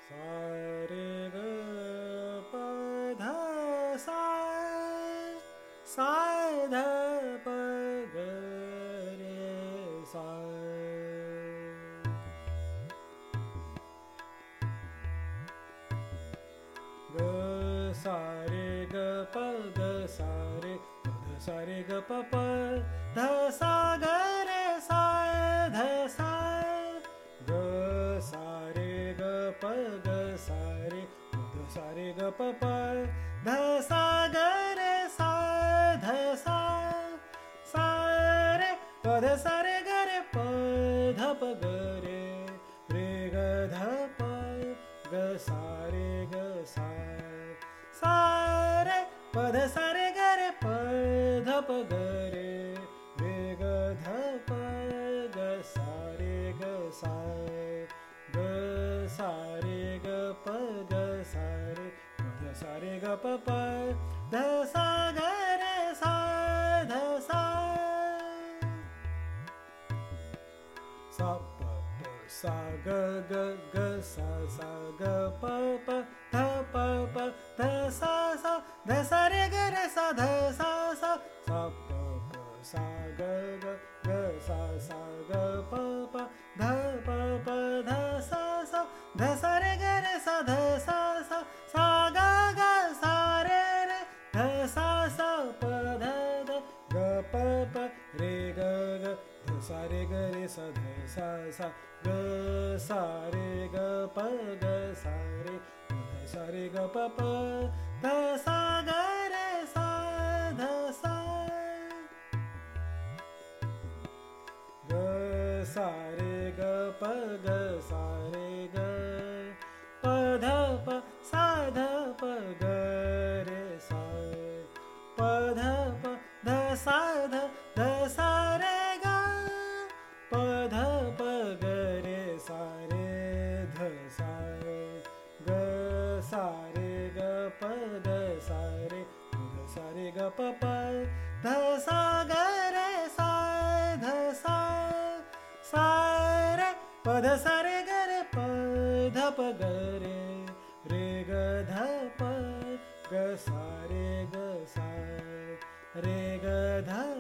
सा रे ग प ध सा सा ध प ग रे सा ग सा रे ग प ग सा रे ध सा रे ग प प ध सा ग रे सा ध सा ग सा रे ग प ग सा रे ध सा रे ग प प ध सा ग रे सा ध सा सा रे प ध सा रे ग रे प ध प ग रे ग ध प ग सा रे ग सा सा रे प ध सा रे ग रे प ध प ग रे ग ध प ग सा रे ग सा ग सा रे ग प ग सा रे प ध सा रे ग प प ध सा ग रे सा ध सा सा प प सा ग ग ग सा सा ग प प ध प प ध सा सा ध सा रे ग रे सा ध सा सा सा प प सा ग ग ग सा सा ग प प ध प प ध सा सा ध सा रे ग रे सा ध सा सा सा ग ग सा रे रे ध सा सा प ध ध ग प प रे ग ग ध सा रे ग रे सा ध सा सा ग सा रे ग प ग सा रे ध सा रे ग प प ध सा ग रे सा ध सा ग सा रे ग प ग सा रे ग प ध प सा ध प ग रे सा प ध प ध सा ध सा रे ग प ध प ग रे सा रे ध सा ग सा रे ग प ग सा रे ध सा रे ग प प ध सा ग रे सा ध सा सा रे प ध सा रे ग रे प ध प ग रे ग ध प ग सा रे ग सा रे ग ध